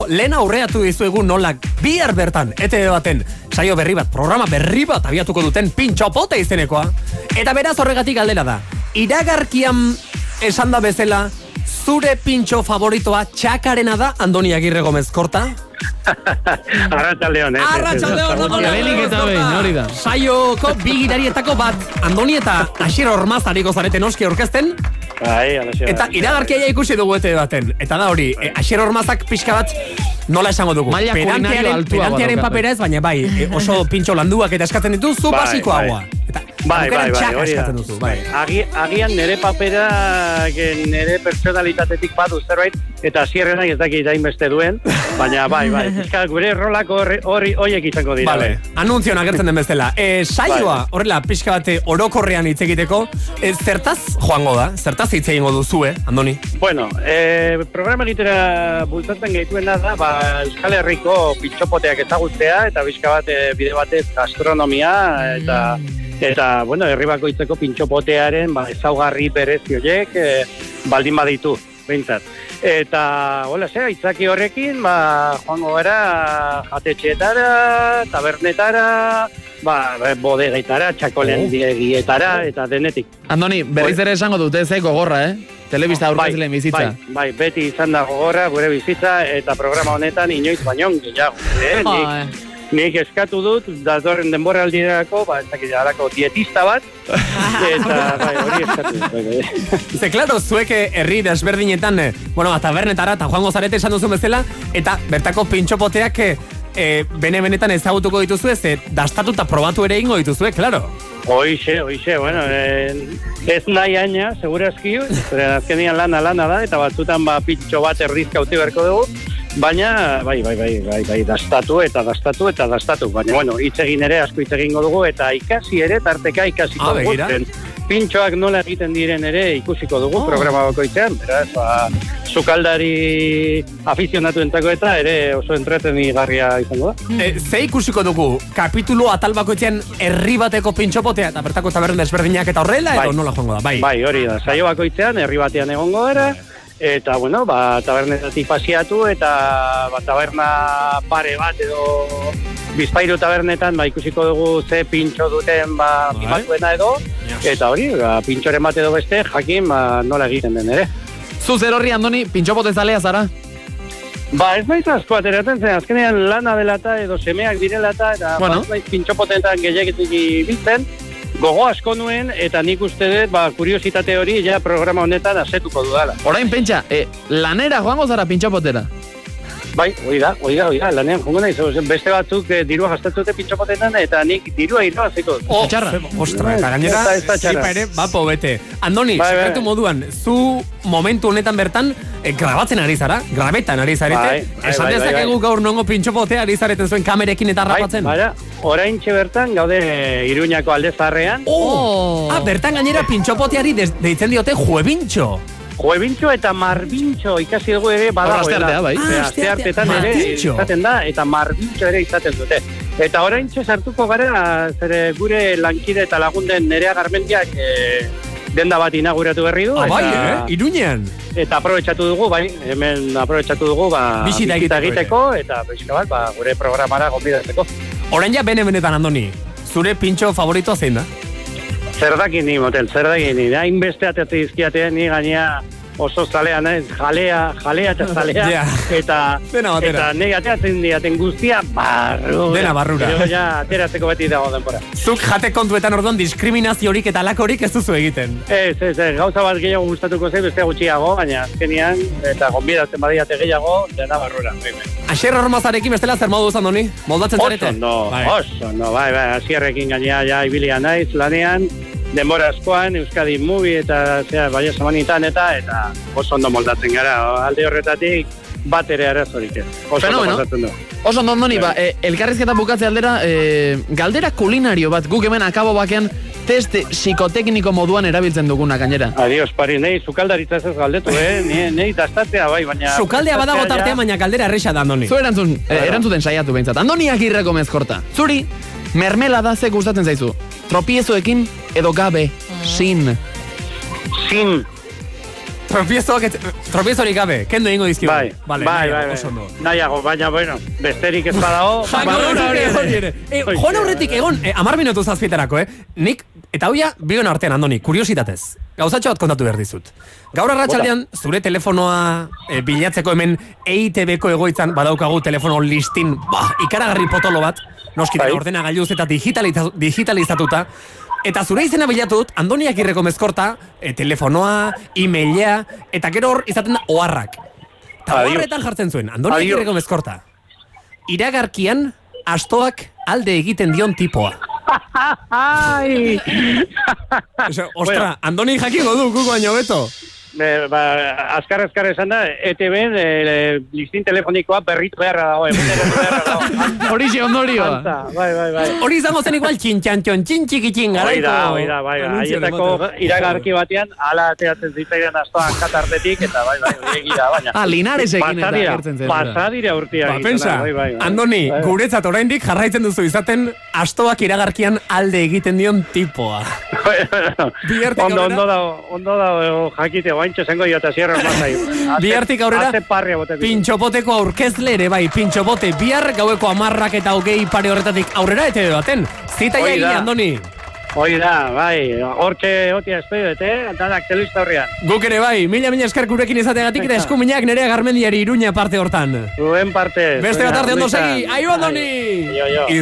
Lehen aurreatu dizuegu nola bihar bertan, ETV baten, saio berri bat, programa berri bat abiatuko duten Pintxopote izenekoa. Eta beraz horregatik galdera da. Iragarkian esan da bezala, zure pintxo favoritoa txakarena da, Andoni Agirre Gomez Korta? Arratsaldeon, hori da. Saioko bigirarietako bat, Andoni eta Asier Ormaz ariko zareten oski aurkezten. Eta iragarkia ikusi dugu ETV baten. Eta da hori, Asier Ormazak pixka bat nola esango dugu. Pedantearen papera ez, baina bai, oso pintxo landuak eta eskatzen dituzu basikoagoa. Bai, agian nire papera nire personalitatetik badu zerbait, eta Asierrenak ez dakit hainbeste duen, baina bai, gure rolak horiek izango dira. Vale, anuntzioan agertzen den bezala. Saioa, horrela, pixka bate orokorrean hitz egiteko, zertaz joango da? Zertaz hitz egingo duzue, Andoni? Bueno, programa egitera bultzatzen gaituena da, Euskal Herriko pintxopoteak ezagutzea, eta pixka bat bide batez gastronomia, eta bueno, herri bakoitzeko pintxopotearen ezaugarri berezi horiek baldin baditu, behintzat. Eta, hola, aitzaki horrekin, joango gara jatetxeetara, tabernetara, bodegaitara, txakolendietara, eta denetik. Andoni, berriz ere esango dute, gogorra, Telebista aurkezleen bizitza. Bai, beti izan da gogorra, gure bizitza, eta programa honetan inoiz baino gehiago. Nik eskatu dut, datorren denbora aldirako, ez dakit alako dietista bat, eta hori eskatu dut. Ze, klaro, zuek herri desberdinetan, tabernetara eta joango zarete esan duzun bezala, eta bertako pintxopoteak bene-benetan ezagutuko dituzu ez, dastatu eta probatu ere ingo dituzue, klaro. Hoixe, bueno, ez nahi aina, segurazki, azkenian lana da, eta batzutan pintxo bat errizka uti berko dugu, baina, bai, dastatu. Baina, bueno, hitz egin ere, asko hitz egingo dugu, eta ikasi ere, tarteka ikasiko dugu. Pintxoak nola egiten diren ere ikusiko dugu programa bakoitzean. Beraz, sukaldari afizionatuentzako eta ere oso entretenigarria izango da. Ze ikusiko dugu, kapitulu atal bakoitzean herri bateko pintxopotea, eta bertako tabernen desberdinak eta horrela, edo nola joango da? Bai, hori da, saio bakoitzean herri batean egongo gara, eta, bueno, tabernetatik pasiatu, eta taberna pare bat edo Bizpairu tabernetan ikusiko dugu ze pintxo duten mimatuena edo, eta hori, pintxoren bat edo beste, jakin nola egiten den ere. Zu zer horri, Andoni, pintxopote zalea zara? Ez naiz asko ateratzen zen, azkenean lana delata edo semeak direlata, eta naiz pintxopoteetan gehiagetik biltzen, gogo asko nuen, eta nik uste dut, kuriositate hori, ja programa honetan asetuko dudala. Orain, pentsa, lanera joango zara pintxopotera? Bai, oida, lanean jongo nahi, beste batzuk dirua gastatzute pintxopotetan, eta nik dirua irabaziko. Ostra, gainera, zipa ere, bapo bete. Andoni, sekretu moduan, zu momentu honetan bertan, grabatzen ari zara, grabetan ari zarete, esan dezakegu gaur nongo pintxopotea ari zareten zuen kamerekin eta rapatzen. Oraintxe bertan, gaude Iruñako Alde Zaharrean. Bertan gainera pintxopoteari deitzen diote juebintxo. Juebintxo eta marbintxo ikasi dugu ere badagoela. Asteartetan ere izaten da, eta marbintxo ere izaten dute. Eta oraintxe sartuko gara, gure lankide eta lagunden Nerea Garmendiak denda bat inauguratu berri du. Iruñean. Eta aprobetxatu dugu, hemen aprobetxatu dugu, bisita egiteko, eta pixka bat, gure programara gonbidatzeko. Orain ja bene-benetan, Andoni, zure pintxo favoritoa zein da? Zer dakin ni, motel, hainbeste atetze izkiatea, ni gainea oso zalea naiz, jalea eta zalea, eta nire ateatzen diaten guztia barrura. Dena barrura. Pero ja ateratzeko beti dago denbora. Zuk jate kontuetan orduan diskriminaziorik eta lakorik ez duzu egiten. Ez, gauza bat gehiago gustatuko zei, beste gutxiago, baina azkenian, eta gonbidatzen badiate gehiago, dena barrura. Asier Ormazarekin bestela zer modu Andoni? Moldatzen zarete? Oso, bai, Asierrekin gainea ja ibilia naiz, lanean, denbora askoan, Euskadi Movie eta baina samanitan eta oso ondo moldatzen gara. Alde horretatik bat ere arazorik ez. Oso ondo pasatzen du. Oso ondo, Andoni, elkarrizketa bukatze aldera, galdera kulinario bat guk hemen akabo bakean test psikotekniko moduan erabiltzen duguna gainera. Adios, pari, nahi sukaldaritza ez galdetu, nahi dastatzea bai, baina... Sukaldea badago tartea, baina galdera erresa da, Andoni. Zu erantzuten saiatu behintzat. Andoni Agirre Gomez Korta. Zuri, mermelada ze gustatzen zaizu? Tropiezoekin edo gabe? Sin. Tropiezorik gabe, kendo ingo dizkigu. Bai. Nahiago, baina, bueno, besterik ez badago. Joan aurretik egon, 10 minutu zazpietarako, nik, eta hauia, bion artean, Andoni, kuriositatez. Gauzatxo bat kontatu behar dizut. Gaur arratsaldean zure telefonoa bilatzeko hemen EITB-ko egoitzan badaukagu telefono listin, ikaragarri potolo bat, noski ordenagailuz eta digitalizatuta, eta zure izena bilatut, Andoni Agirreko mezkorta, telefonoa, e-mailea, eta gero hor izaten da oharrak. Eta oharretan jartzen zuen, Andoni Agirreko mezkorta. Iragarkian, astoak alde egiten dion tipoa. Ostra, Andoni jakingo du, guko baino beto. Azkar esan da, ETB-en listin telefonikoa berritu beharra dago. Horixe ondorioa. Bai. Hori izango zen igual txintxikitxin garaiko. Bai. Aietako iragarki batean, ala ateatzen zitzaidan astoan katartetik, eta bai, egira, baina. Linaresekin eta gertzen zen. Pasadira urtia. Pensa, Andoni, guretzat oraindik jarraitzen duzu izaten astoak iragarkian alde egiten dion tipoa. Ondo da jakite, baintxo zengo eta zierra mazai. Bihartik aurrera, pintxopoteko aurkezle ere bai, pintxopote bihar gaueko 10 eta 20 pare horretatik aurrera ete baten. Zita egin, Andoni. Hoi da, bai, hortxe hotia espero, danak telebista horrean. Guk ere bai, mila esker gurekin izateagatik eta eskuminak Nerea Garmendiari Iruña parte hortan. Zuen parte. Beste bat arte ondo segi, aio Andoni!